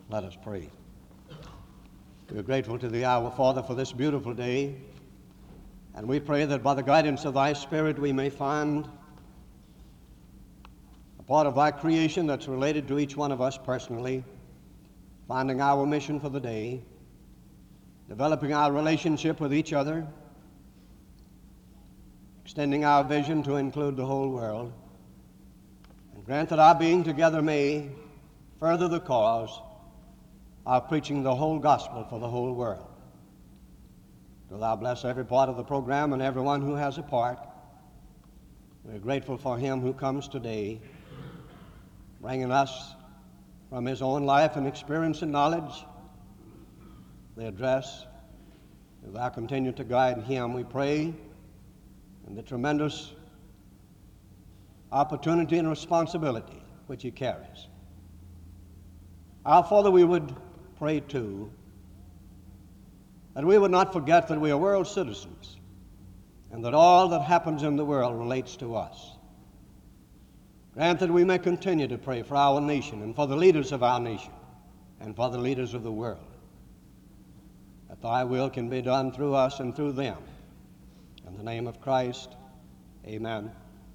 Let us pray. We are grateful to Thee, our Father, for this beautiful day, and we pray that by the guidance of Thy Spirit we may find a part of Thy creation that's related to each one of us personally, finding our mission for the day, developing our relationship with each other, extending our vision to include the whole world, and grant that our being together may further the cause of preaching the whole gospel for the whole world. Do Thou bless every part of the program and everyone who has a part. We're grateful for him who comes today, bringing us from his own life and experience and knowledge the address. Do Thou continue to guide him, we pray, in the tremendous opportunity and responsibility which he carries. Our Father, we would pray too that we would not forget that we are world citizens and that all that happens in the world relates to us. Grant that we may continue to pray for our nation and for the leaders of our nation and for the leaders of the world, that Thy will can be done through us and through them. In the name of Christ, amen.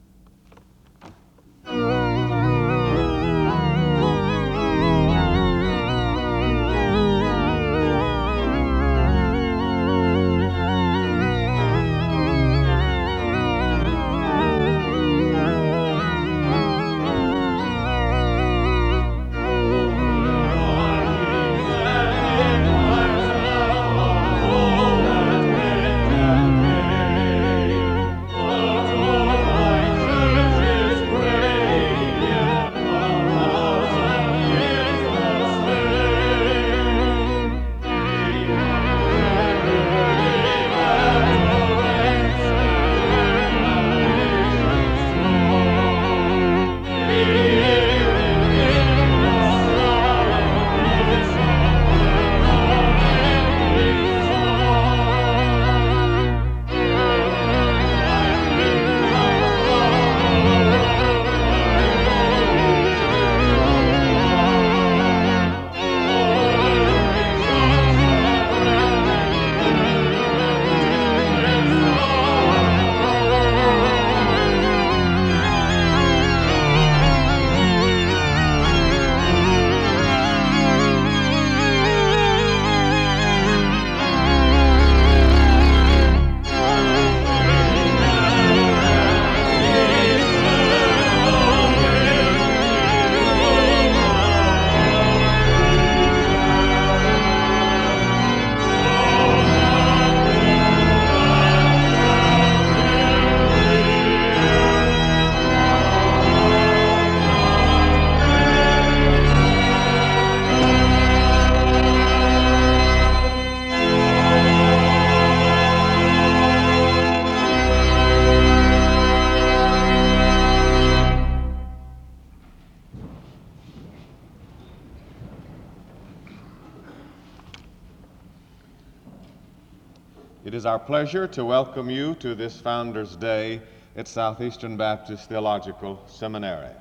It is our pleasure to welcome you to this Founders Day at Southeastern Baptist Theological Seminary.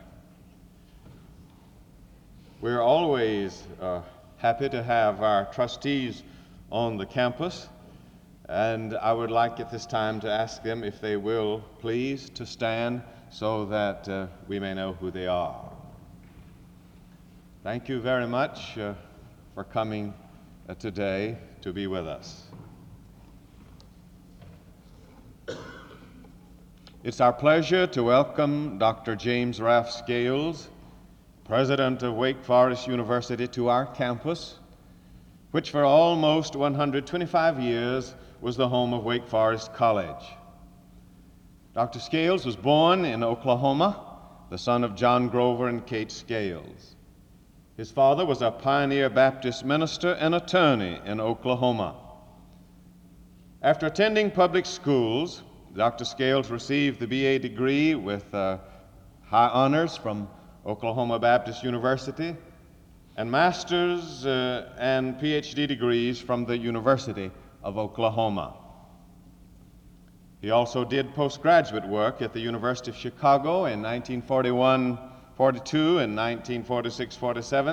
We're always happy to have our trustees on the campus, and I would like at this time to ask them if they will please to stand so that we may know who they are. Thank you very much for coming today to be with us. It's our pleasure to welcome Dr. James Raff Scales, President of Wake Forest University, to our campus, which for almost 125 years was the home of Wake Forest College. Dr. Scales was born in Oklahoma, the son of John Grover and Kate Scales. His father was a pioneer Baptist minister and attorney in Oklahoma. After attending public schools, Dr. Scales received the BA degree with high honors from Oklahoma Baptist University and master's and PhD degrees from the University of Oklahoma. He also did postgraduate work at the University of Chicago in 1941-42 and 1946-47,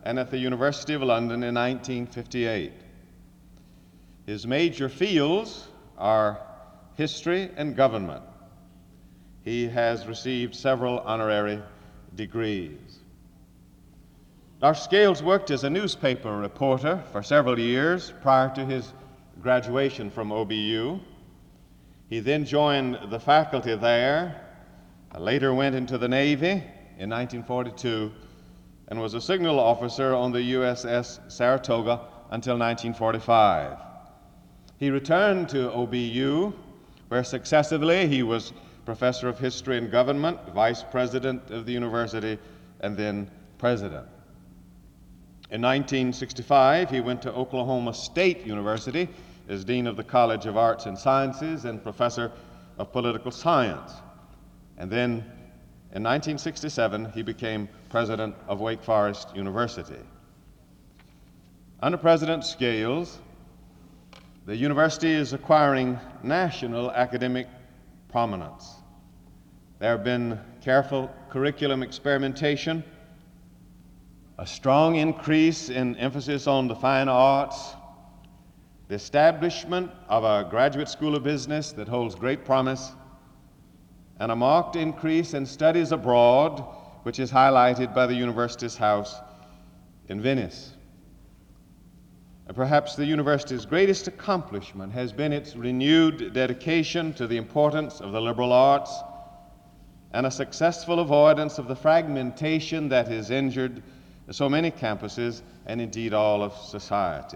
and at the University of London in 1958. His major fields are history and government. He has received several honorary degrees. Dr. Scales worked as a newspaper reporter for several years prior to his graduation from OBU. He then joined the faculty there, later went into the Navy in 1942, and was a signal officer on the USS Saratoga until 1945. He returned to OBU, where successively he was professor of history and government, vice president of the university, and then president. In 1965, he went to Oklahoma State University as dean of the College of Arts and Sciences and professor of political science. And then in 1967, he became president of Wake Forest University. Under President Scales, the university is acquiring national academic prominence. There have been careful curriculum experimentation, a strong increase in emphasis on the fine arts, the establishment of a graduate school of business that holds great promise, and a marked increase in studies abroad, which is highlighted by the university's house in Venice. Perhaps the university's greatest accomplishment has been its renewed dedication to the importance of the liberal arts and a successful avoidance of the fragmentation that has injured so many campuses and indeed all of society.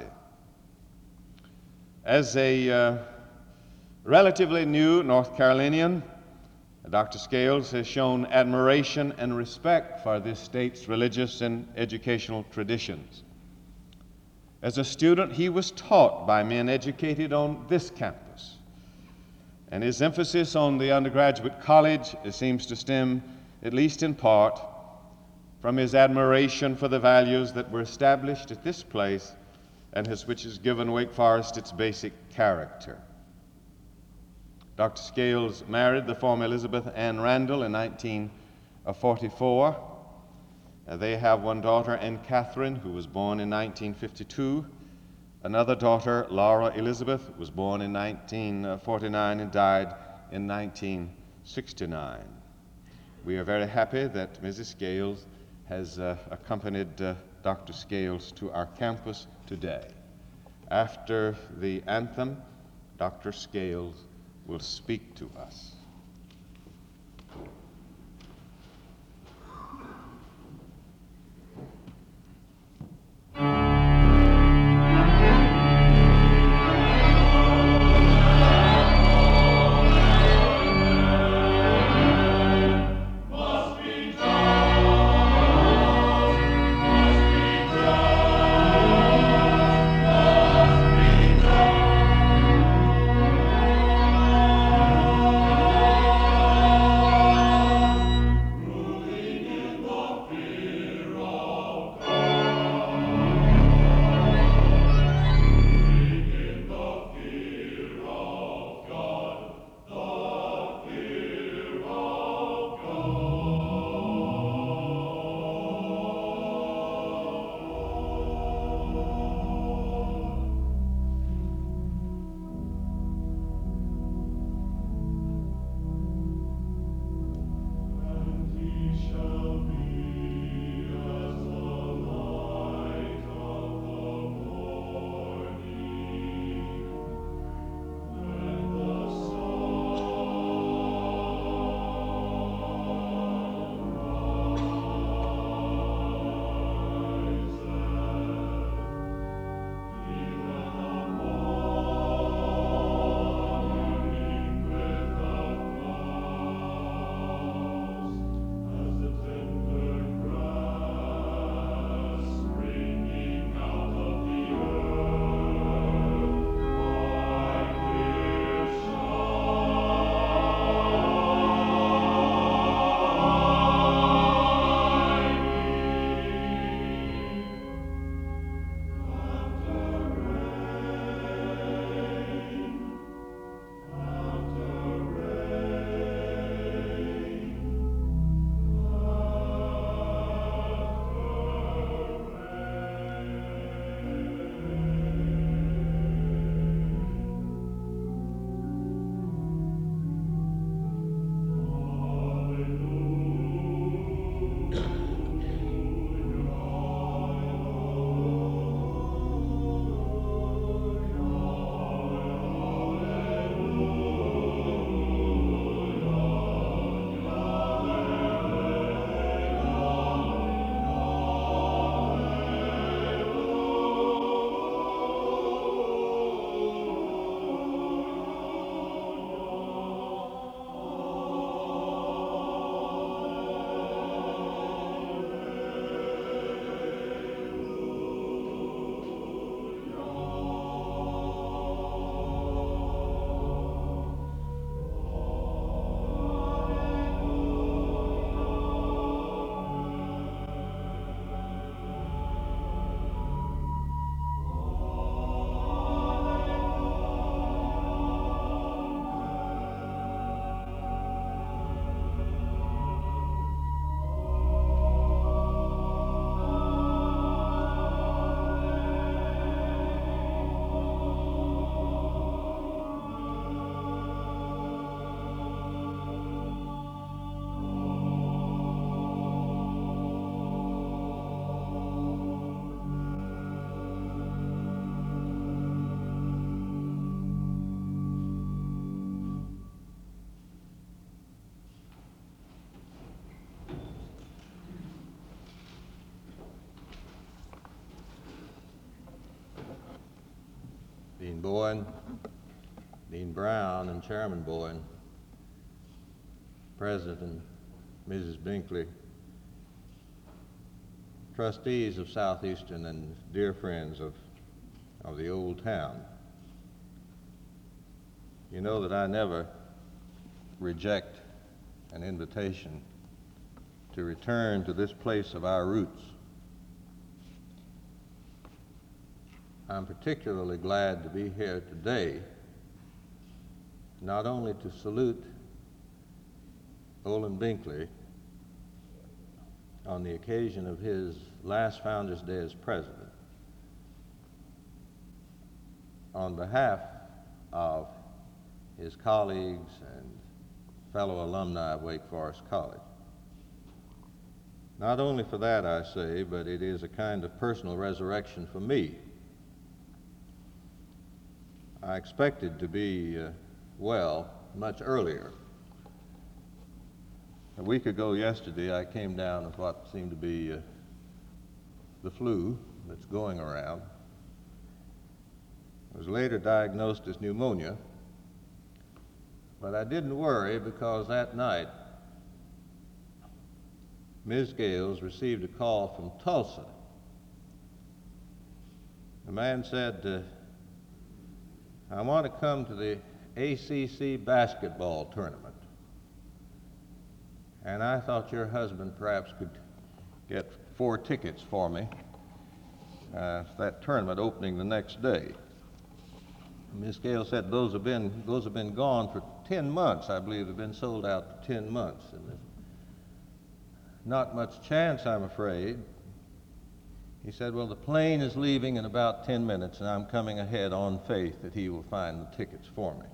As a relatively new North Carolinian, Dr. Scales has shown admiration and respect for this state's religious and educational traditions. As a student, he was taught by men educated on this campus, and his emphasis on the undergraduate college seems to stem, at least in part, from his admiration for the values that were established at this place and which has given Wake Forest its basic character. Dr. Scales married the former Elizabeth Ann Randall in 1944. They have one daughter, Anne Catherine, who was born in 1952. Another daughter, Laura Elizabeth, was born in 1949 and died in 1969. We are very happy that Mrs. Scales has accompanied Dr. Scales to our campus today. After the anthem, Dr. Scales will speak to us. Bowen, Dean Brown, and Chairman Bowen, President and Mrs. Binkley, trustees of Southeastern, and dear friends of the old town. You know that I never reject an invitation to return to this place of our roots. I'm particularly glad to be here today, not only to salute Olin Binkley on the occasion of his last Founders Day as president, on behalf of his colleagues and fellow alumni of Wake Forest College. Not only for that, I say, but it is a kind of personal resurrection for me. I expected to be well much earlier. A week ago yesterday, I came down with what seemed to be the flu that's going around. I was later diagnosed as pneumonia, but I didn't worry because that night, Ms. Gales received a call from Tulsa. The man said, I want to come to the ACC basketball tournament. And I thought your husband perhaps could get 4 tickets for me. That tournament opening the next day. Miss Gale said those have been gone for 10 months. I believe they've been sold out for 10 months. And there's not much chance, I'm afraid. He said, well, the plane is leaving in about 10 minutes, and I'm coming ahead on faith that he will find the tickets for me.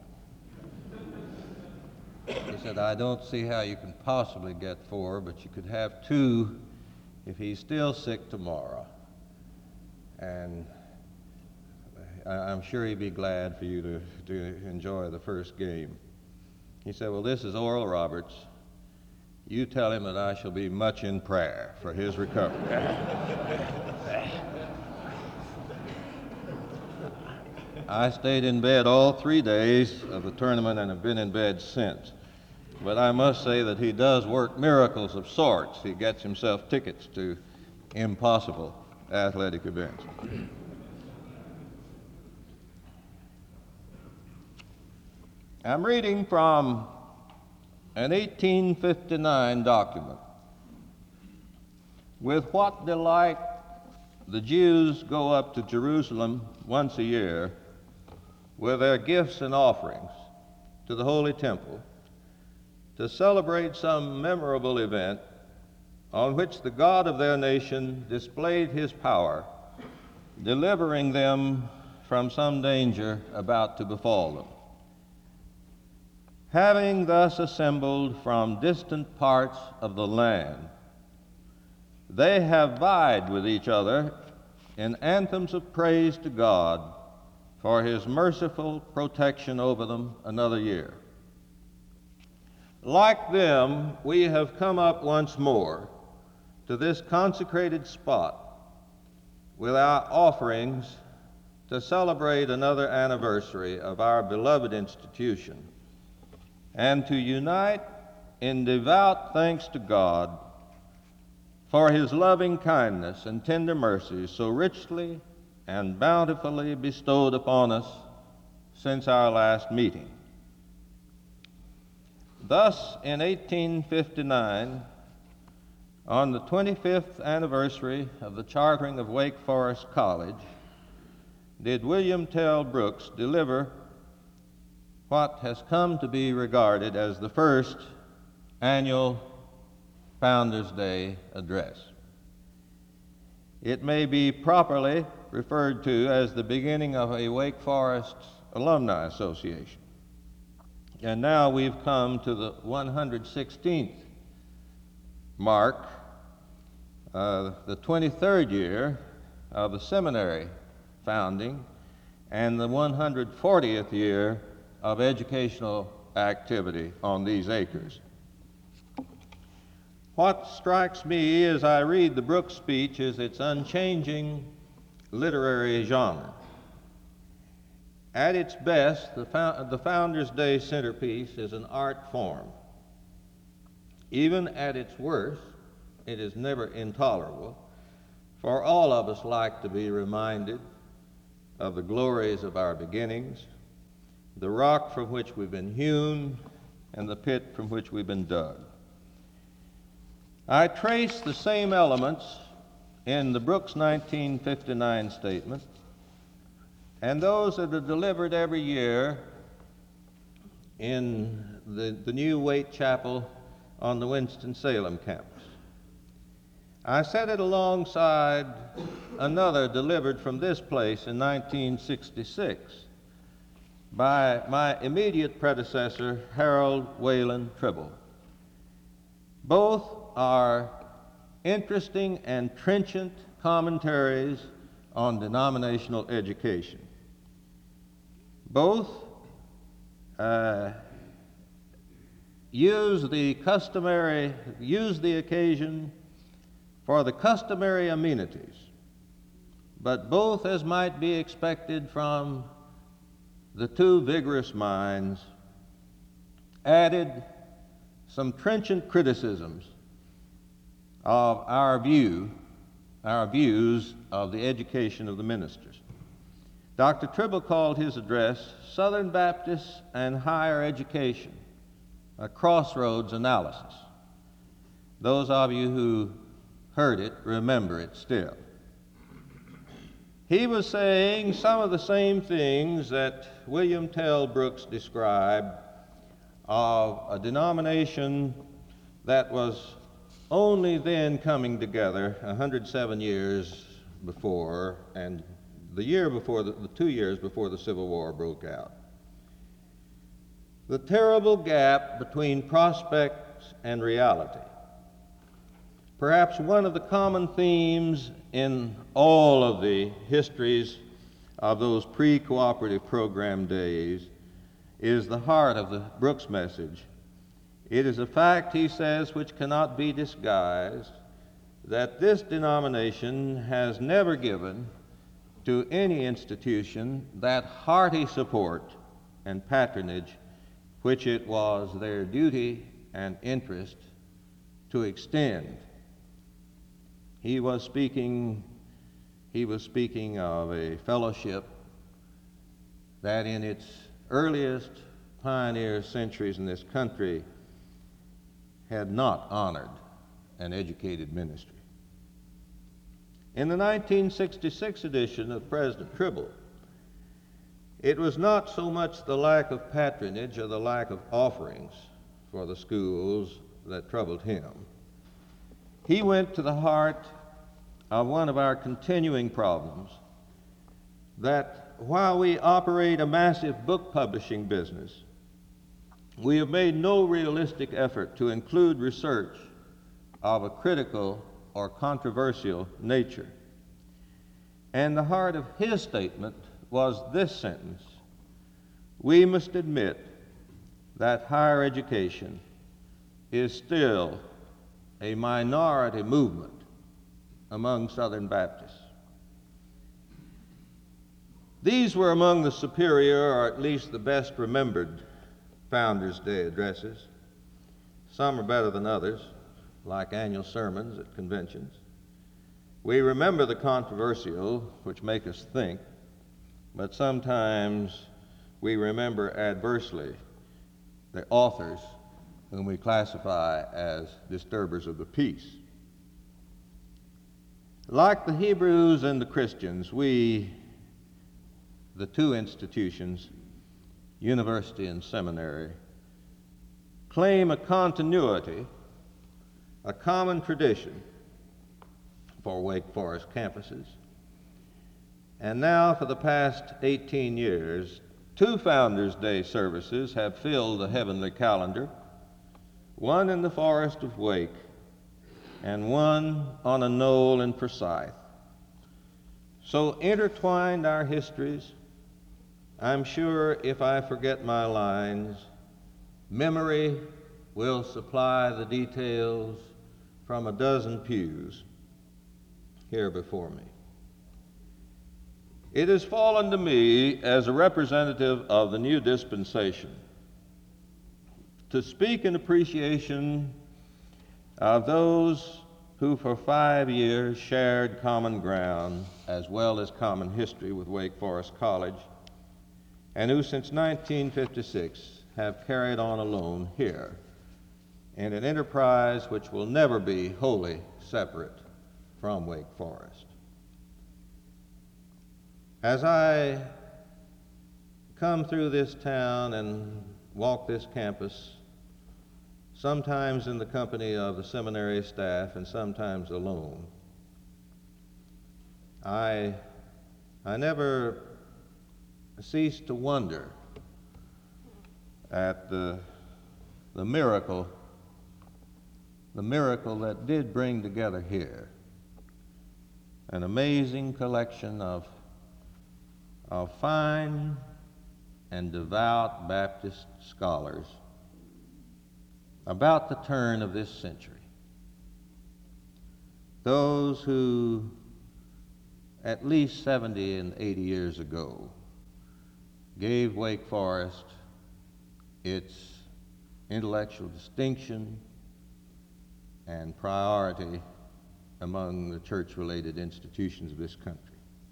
He said, I don't see how you can possibly get 4, but you could have 2 if he's still sick tomorrow. And I'm sure he'd be glad for you to enjoy the first game. He said, well, this is Oral Roberts. You tell him that I shall be much in prayer for his recovery. I stayed in bed all 3 days of the tournament and have been in bed since. But I must say that he does work miracles of sorts. He gets himself tickets to impossible athletic events. I'm reading from an 1859 document. With what delight the Jews go up to Jerusalem once a year with their gifts and offerings to the Holy Temple to celebrate some memorable event on which the God of their nation displayed his power, delivering them from some danger about to befall them. Having thus assembled from distant parts of the land, they have vied with each other in anthems of praise to God for his merciful protection over them another year. Like them, we have come up once more to this consecrated spot with our offerings to celebrate another anniversary of our beloved institution and to unite in devout thanks to God for his loving kindness and tender mercies so richly and bountifully bestowed upon us since our last meeting. Thus, in 1859, on the 25th anniversary of the chartering of Wake Forest College, did William Tell Brooks deliver what has come to be regarded as the first annual Founders Day address. It may be properly referred to as the beginning of a Wake Forest Alumni Association. And now we've come to the 116th mark, the 23rd year of the seminary founding, and the 140th year of educational activity on these acres. What strikes me as I read the Brooks speech is its unchanging literary genre. At its best, the Founders' Day centerpiece is an art form. Even at its worst, it is never intolerable, for all of us like to be reminded of the glories of our beginnings, the rock from which we've been hewn, and the pit from which we've been dug. I trace the same elements in the Brooks 1959 statement and those that are delivered every year in the new Waite Chapel on the Winston-Salem campus. I set it alongside another delivered from this place in 1966 by my immediate predecessor, Harold Wayland Tribble. Both are interesting and trenchant commentaries on denominational education. Both use the occasion for the customary amenities, but both, as might be expected from the two vigorous minds, added some trenchant criticisms of our views of the education of the ministers. Dr. Tribble called his address Southern Baptists and Higher Education, a crossroads analysis. Those of you who heard it remember it still. He was saying some of the same things that William Tell Brooks described of a denomination that was only then coming together 107 years before, and the 2 years before the Civil War broke out. The terrible gap between prospects and reality. Perhaps one of the common themes in all of the histories of those pre-cooperative program days is the heart of the Brooks message. It is a fact, he says, which cannot be disguised, that this denomination has never given to any institution that hearty support and patronage which it was their duty and interest to extend. He was speaking of a fellowship that in its earliest pioneer centuries in this country had not honored an educated ministry. In the 1966 edition of President Tribble, it was not so much the lack of patronage or the lack of offerings for the schools that troubled him. He went to the heart of one of our continuing problems, that while we operate a massive book publishing business, we have made no realistic effort to include research of a critical or controversial nature. And the heart of his statement was this sentence: we must admit that higher education is still a minority movement among Southern Baptists. These were among the superior, or at least the best remembered, Founders' Day addresses. Some are better than others, like annual sermons at conventions. We remember the controversial, which make us think, but sometimes we remember adversely the authors whom we classify as disturbers of the peace. Like the Hebrews and the Christians, we, the two institutions, university and seminary, claim a continuity, a common tradition for Wake Forest campuses. And now, for the past 18 years, 2 Founders' Day services have filled the heavenly calendar, one in the forest of Wake and one on a knoll in Forsyth. So intertwined our histories, I'm sure if I forget my lines, memory will supply the details from a dozen pews here before me. It has fallen to me as a representative of the new dispensation to speak in appreciation of those who for 5 years shared common ground as well as common history with Wake Forest College, and who since 1956 have carried on alone here in an enterprise which will never be wholly separate from Wake Forest. As I come through this town and walk this campus, sometimes in the company of the seminary staff and sometimes alone, I never cease to wonder at the miracle that did bring together here an amazing collection of fine and devout Baptist scholars about the turn of this century. Those who at least 70 and 80 years ago gave Wake Forest its intellectual distinction and priority among the church-related institutions of this country.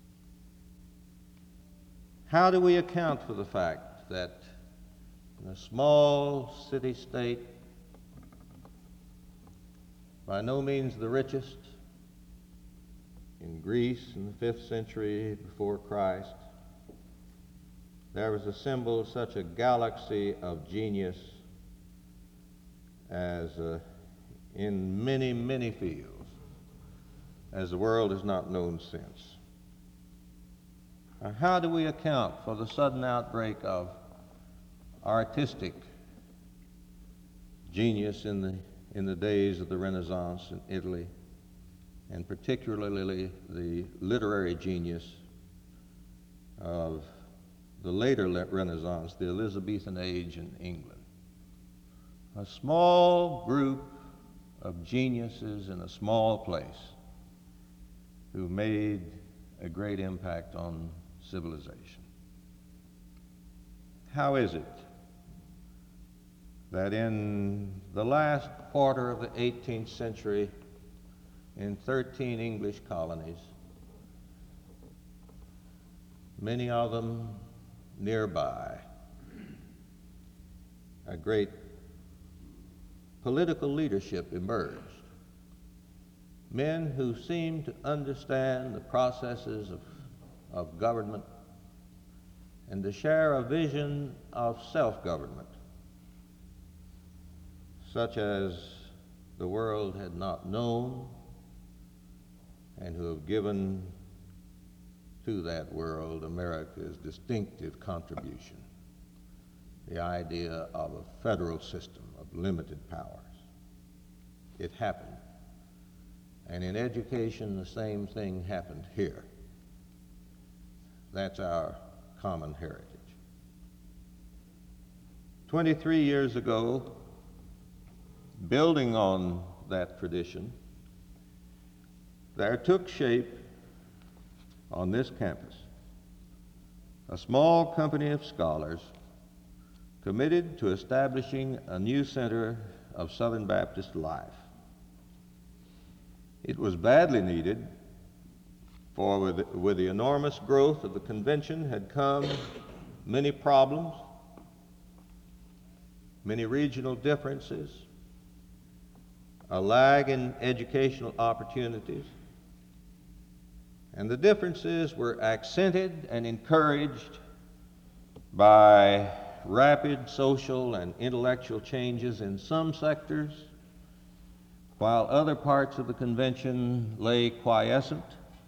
How do we account for the fact that in a small city-state, by no means the richest, in Greece in the 5th century before Christ, there was assembled such a galaxy of genius as in many, many fields as the world has not known since? How do we account for the sudden outbreak of artistic genius in the days of the Renaissance in Italy, and particularly the literary genius of the later Renaissance, the Elizabethan age in England? A small group of geniuses in a small place who made a great impact on civilization. How is it that in the last quarter of the 18th century, in 13 English colonies, many of them nearby, a great political leadership emerged? Men who seemed to understand the processes of government and to share a vision of self-government such as the world had not known, and who have given to that world America's distinctive contribution, the idea of a federal system of limited powers. It happened. And in education, the same thing happened here. That's our common heritage. 23 years ago, building on that tradition, there took shape on this campus a small company of scholars committed to establishing a new center of Southern Baptist life. It was badly needed, for with the enormous growth of the convention had come many problems, many regional differences, a lag in educational opportunities, and the differences were accented and encouraged by rapid social and intellectual changes in some sectors, while other parts of the convention lay quiescent.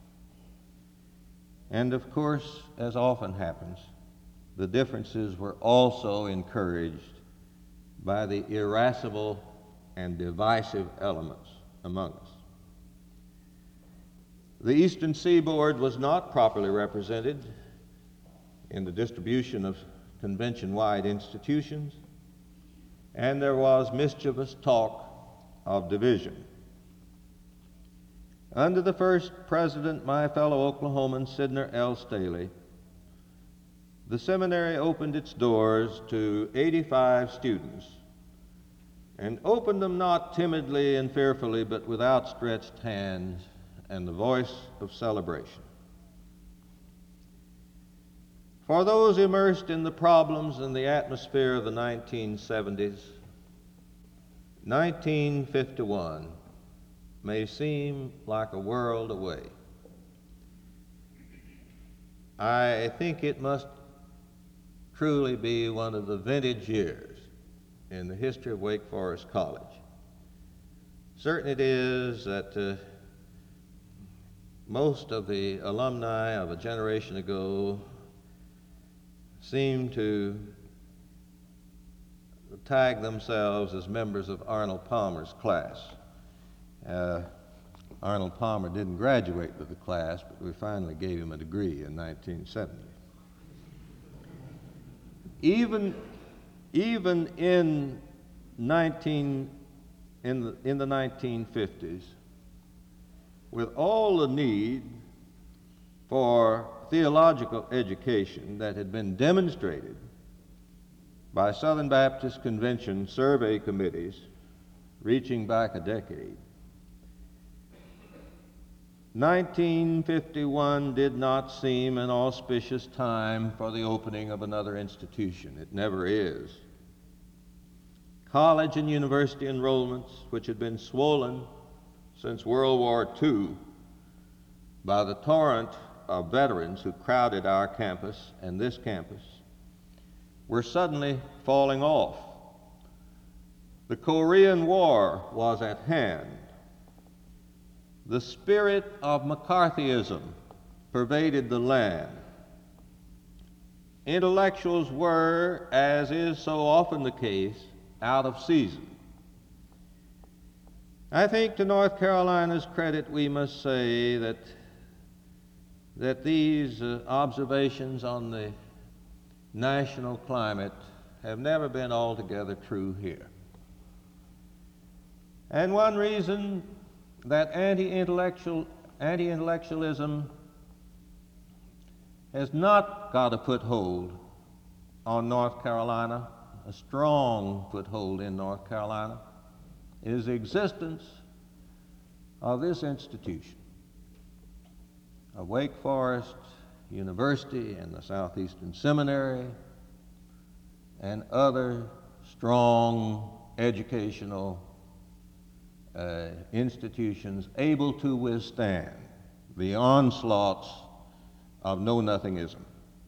And of course, as often happens, the differences were also encouraged by the irascible and divisive elements among us. The Eastern Seaboard was not properly represented in the distribution of convention-wide institutions, and there was mischievous talk of division. Under the first president, my fellow Oklahoman Sidner L. Staley, the seminary opened its doors to 85 students, and opened them not timidly and fearfully, but with outstretched hands and the voice of celebration. For those immersed in the problems and the atmosphere of the 1970s, 1951 may seem like a world away. I think it must truly be one of the vintage years in the history of Wake Forest College. Certain it is that most of the alumni of a generation ago seem to tag themselves as members of Arnold Palmer's class. Arnold Palmer didn't graduate with the class, but we finally gave him a degree in 1970. Even in the 1950s, with all the need for theological education that had been demonstrated by Southern Baptist Convention survey committees reaching back a decade, 1951 did not seem an auspicious time for the opening of another institution. It never is. College and university enrollments, which had been swollen since World War II by the torrent of veterans who crowded our campus and this campus, were suddenly falling off. The Korean War was at hand. The spirit of McCarthyism pervaded the land. Intellectuals were, as is so often the case, out of season. I think to North Carolina's credit we must say that these observations on the national climate have never been altogether true here. And one reason that anti-intellectualism has not got a foothold on North Carolina, a strong foothold in North Carolina, is the existence of this institution, of Wake Forest University and the Southeastern Seminary and other strong educational institutions able to withstand the onslaughts of know-nothingism.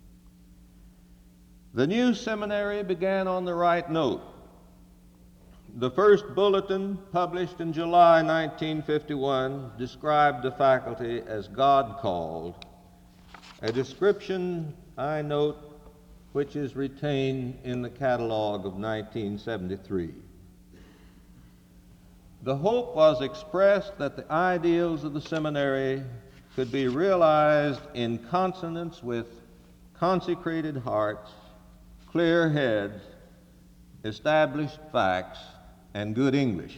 The new seminary began on the right note. The first bulletin, published in July 1951, described the faculty as God-called, a description, I note, which is retained in the catalog of 1973. The hope was expressed that the ideals of the seminary could be realized in consonance with consecrated hearts, clear heads, established facts, and good English.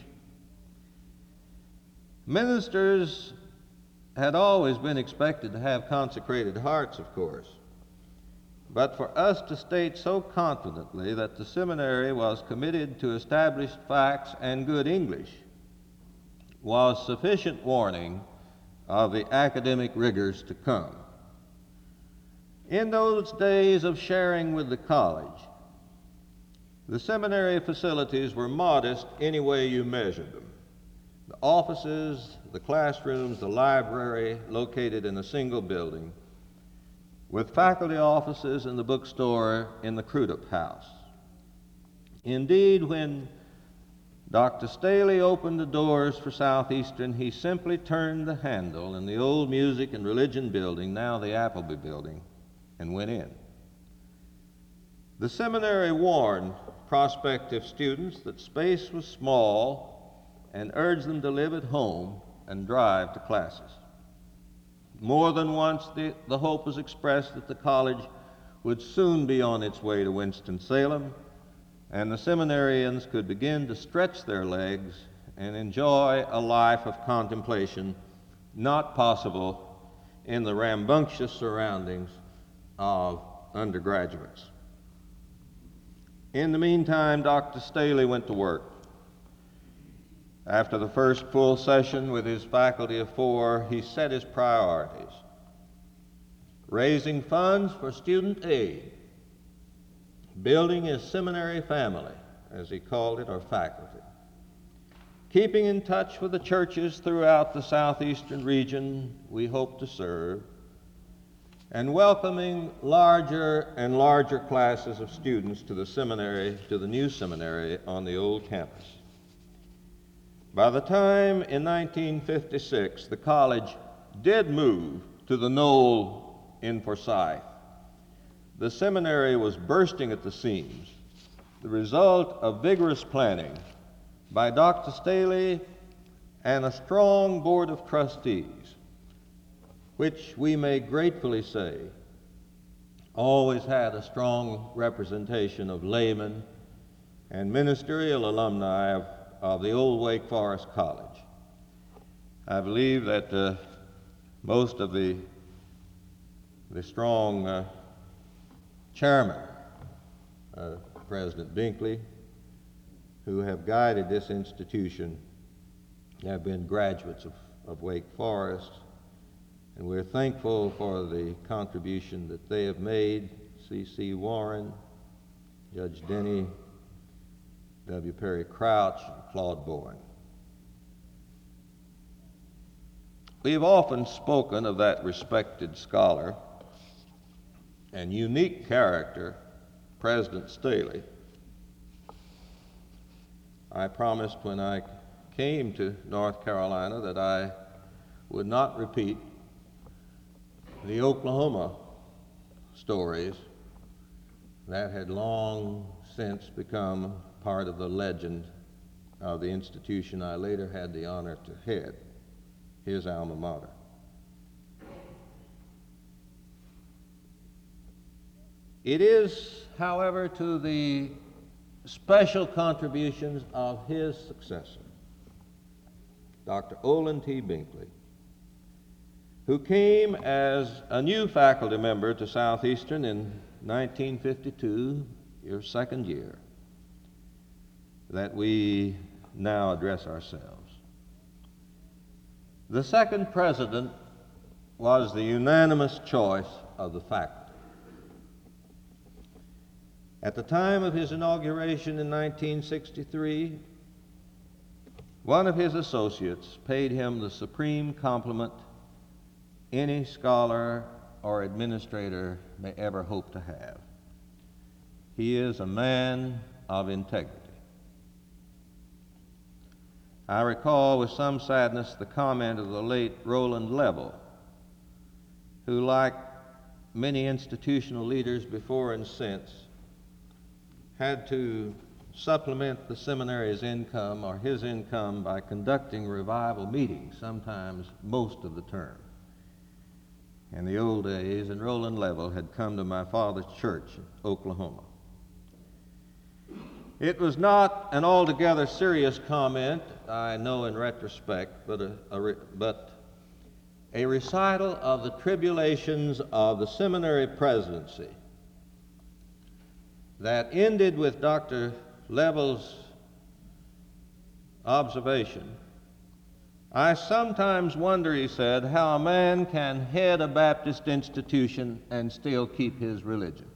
Ministers had always been expected to have consecrated hearts, of course, but for us to state so confidently that the seminary was committed to established facts and good English was sufficient warning of the academic rigors to come. In those days of sharing with the college, the seminary facilities were modest any way you measured them. The offices, the classrooms, the library located in a single building, with faculty offices and the bookstore in the Crudup House. Indeed, when Dr. Staley opened the doors for Southeastern, he simply turned the handle in the old Music and Religion building, now the Appleby building, and went in. The seminary warned prospective students that space was small and urged them to live at home and drive to classes. More than once, the hope was expressed that the college would soon be on its way to Winston-Salem, and the seminarians could begin to stretch their legs and enjoy a life of contemplation not possible in the rambunctious surroundings of undergraduates. In the meantime, Dr. Staley went to work. After the first full session with his faculty of 4, he set his priorities: raising funds for student aid, building his seminary family, as he called it, or faculty, keeping in touch with the churches throughout the southeastern region we hope to serve, and welcoming larger and larger classes of students to the seminary, to the new seminary on the old campus. By the time in 1956 the college did move to the Knoll in Forsyth, the seminary was bursting at the seams, the result of vigorous planning by Dr. Staley and a strong board of trustees, which we may gratefully say always had a strong representation of laymen and ministerial alumni of the old Wake Forest College. I believe that most of the strong chairman, President Binkley, who have guided this institution, have been graduates of Wake Forest, and we're thankful for the contribution that they have made. C.C. Warren, Judge Denny, W. Perry Crouch, and Claude Bowen. We have often spoken of that respected scholar and unique character, President Staley. I promised when I came to North Carolina that I would not repeat the Oklahoma stories that had long since become part of the legend of the institution I later had the honor to head, his alma mater. It is, however, to the special contributions of his successor, Dr. Olin T. Binkley, who came as a new faculty member to Southeastern in 1952, your second year, that we now address ourselves. The second president was the unanimous choice of the faculty. At the time of his inauguration in 1963, one of his associates paid him the supreme compliment any scholar or administrator may ever hope to have. He is a man of integrity. I recall with some sadness the comment of the late Roland Level, who, like many institutional leaders before and since, had to supplement the seminary's income or his income by conducting revival meetings, sometimes most of the term. In the old days, and Roland Level had come to my father's church in Oklahoma. It was not an altogether serious comment, I know in retrospect, but a recital of the tribulations of the seminary presidency that ended with Dr. Level's observation. I sometimes wonder, he said, how a man can head a Baptist institution and still keep his religion.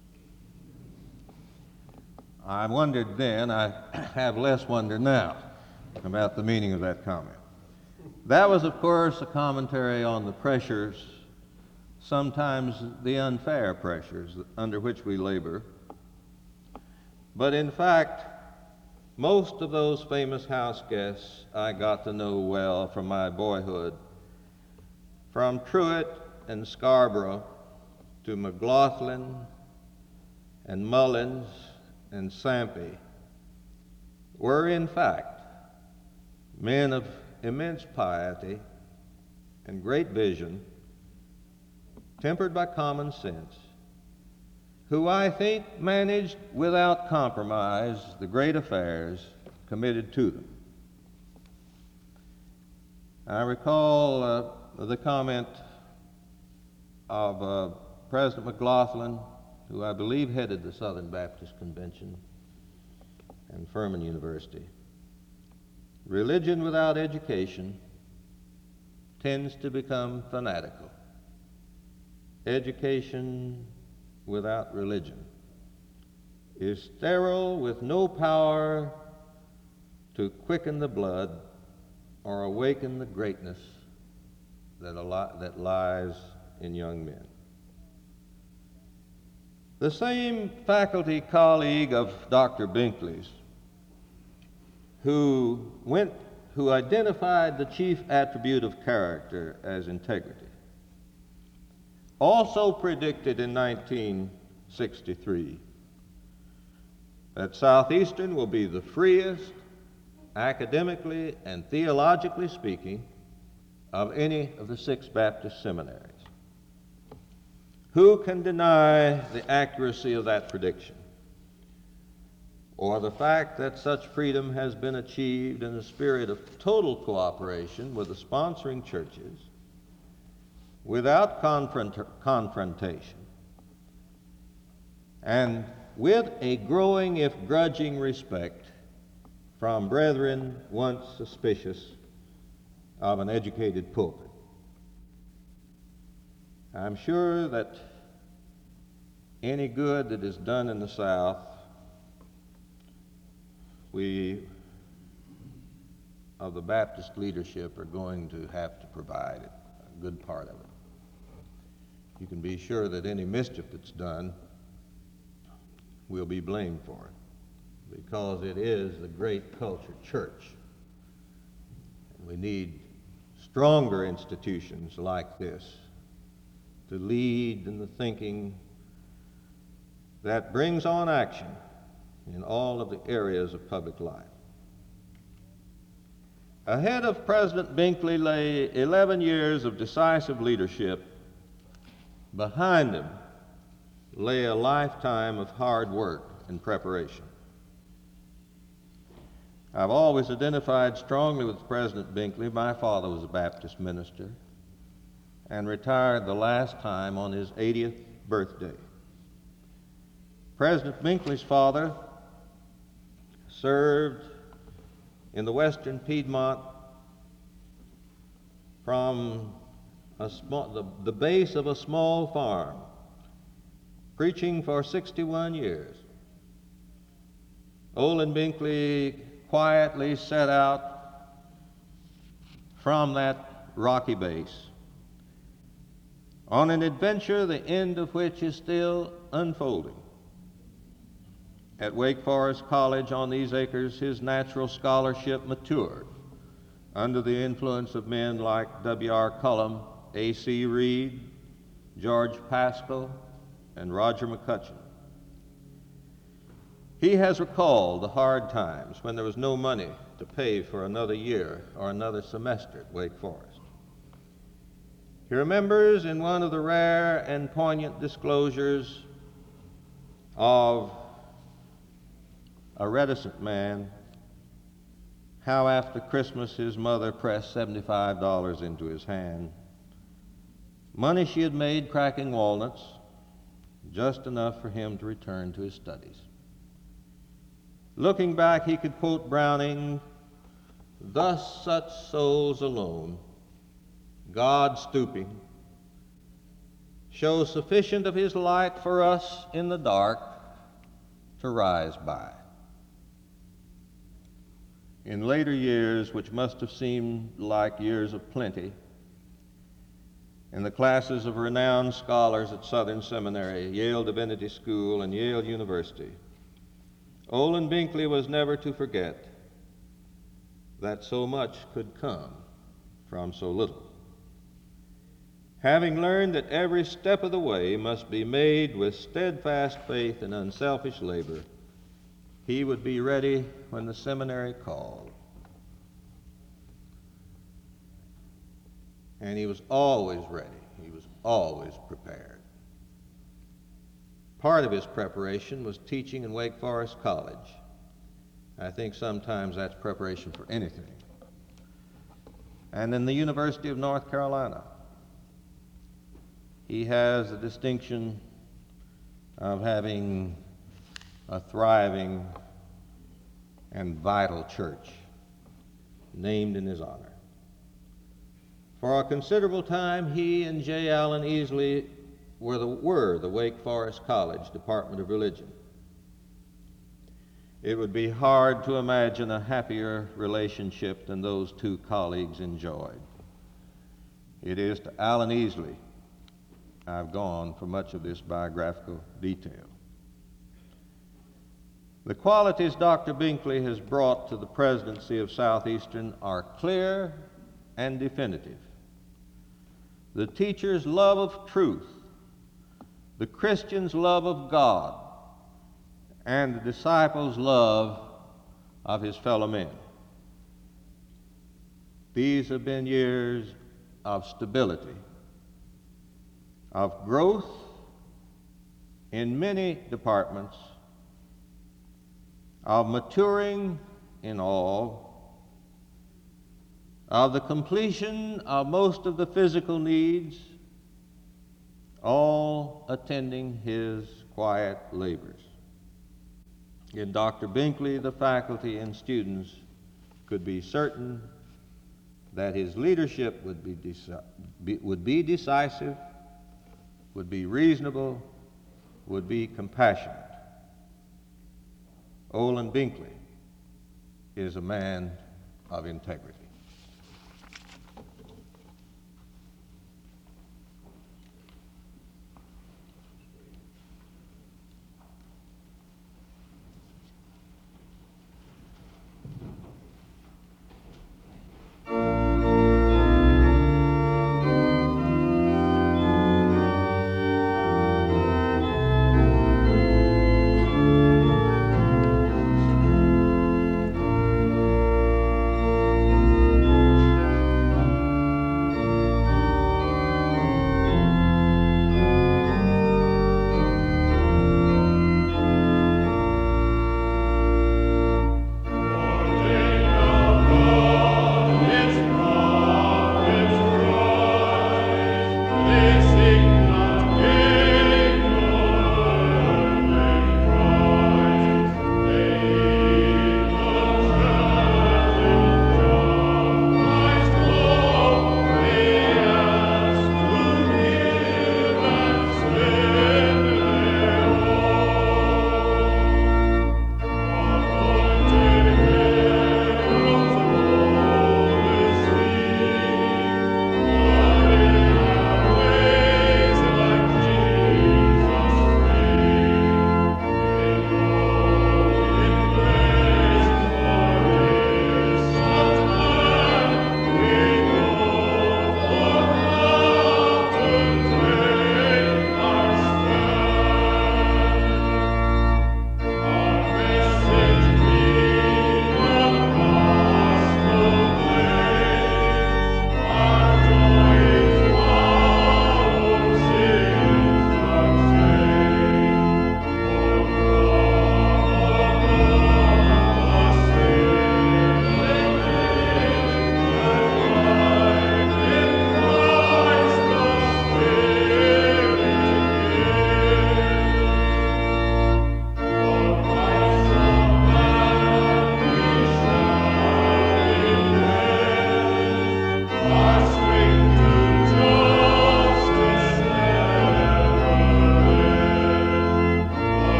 I wondered then, I have less wonder now about the meaning of that comment. That was, of course, a commentary on the pressures, sometimes the unfair pressures under which we labor. But in fact, most of those famous house guests I got to know well from my boyhood, from Truett and Scarborough to McLaughlin and Mullins and Sampy, were in fact men of immense piety and great vision, tempered by common sense, who I think managed without compromise the great affairs committed to them. I recall the comment of President McLaughlin, who I believe headed the Southern Baptist Convention and Furman University. Religion without education tends to become fanatical. Education without religion is sterile, with no power to quicken the blood or awaken the greatness that lies in young men. The same faculty colleague of Dr. Binkley's who identified the chief attribute of character as integrity also predicted in 1963 that Southeastern will be the freest, academically and theologically speaking, of any of the 6 Baptist seminaries. Who can deny the accuracy of that prediction, or the fact that such freedom has been achieved in a spirit of total cooperation with the sponsoring churches, without confrontation, and with a growing, if grudging, respect from brethren once suspicious of an educated pulpit? I'm sure that any good that is done in the South, we of the Baptist leadership are going to have to provide it, a good part of it. You can be sure that any mischief that's done will be blamed for it, because it is the great culture church. And we need stronger institutions like this to lead in the thinking that brings on action in all of the areas of public life. Ahead of President Binkley lay 11 years of decisive leadership. Behind him lay a lifetime of hard work and preparation. I've always identified strongly with President Binkley. My father was a Baptist minister and retired the last time on his 80th birthday. President Binkley's father served in the western Piedmont from the base of a small farm, preaching for 61 years. Olin Binkley quietly set out from that rocky base on an adventure the end of which is still unfolding. At Wake Forest College on these acres, his natural scholarship matured under the influence of men like W.R. Cullum, A.C. Reed, George Pascal, and Roger McCutcheon. He has recalled the hard times when there was no money to pay for another year or another semester at Wake Forest. He remembers in one of the rare and poignant disclosures of a reticent man how after Christmas his mother pressed $75 into his hand, money she had made cracking walnuts, just enough for him to return to his studies. Looking back, he could quote Browning, "Thus such souls alone, God stooping, shows sufficient of his light for us in the dark to rise by." In later years, which must have seemed like years of plenty, in the classes of renowned scholars at Southern Seminary, Yale Divinity School, and Yale University, Olin Binkley was never to forget that so much could come from so little. Having learned that every step of the way must be made with steadfast faith and unselfish labor, he would be ready when the seminary called. And he was always ready. He was always prepared. Part of his preparation was teaching in Wake Forest College. I think sometimes that's preparation for anything. and in the University of North Carolina. He has the distinction of having a thriving and vital church named in his honor. For a considerable time, he and J. Allen Easley were the Wake Forest College Department of Religion. It would be hard to imagine a happier relationship than those two colleagues enjoyed. It is to Allen Easley I've gone for much of this biographical detail. The qualities Dr. Binkley has brought to the presidency of Southeastern are clear and definitive. The teacher's love of truth, the Christian's love of God, and the disciple's love of his fellow men. These have been years of stability, of growth in many departments, of maturing in all, of the completion of most of the physical needs, all attending his quiet labors. In Dr. Binkley, the faculty and students could be certain that his leadership would be decisive, would be reasonable, would be compassionate. Olin Binkley is a man of integrity.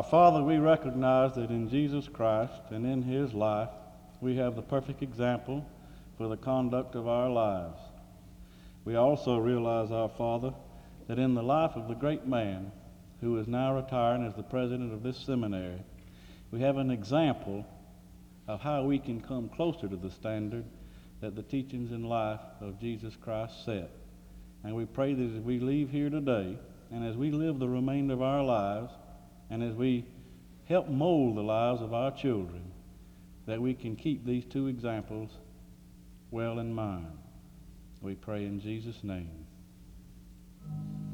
Father, we recognize that in Jesus Christ and in his life, we have the perfect example for the conduct of our lives. We also realize, our Father, that in the life of the great man who is now retiring as the president of this seminary, we have an example of how we can come closer to the standard that the teachings and life of Jesus Christ set. And we pray that as we leave here today, and as we live the remainder of our lives, and as we help mold the lives of our children, that we can keep these two examples well in mind. We pray in Jesus' name.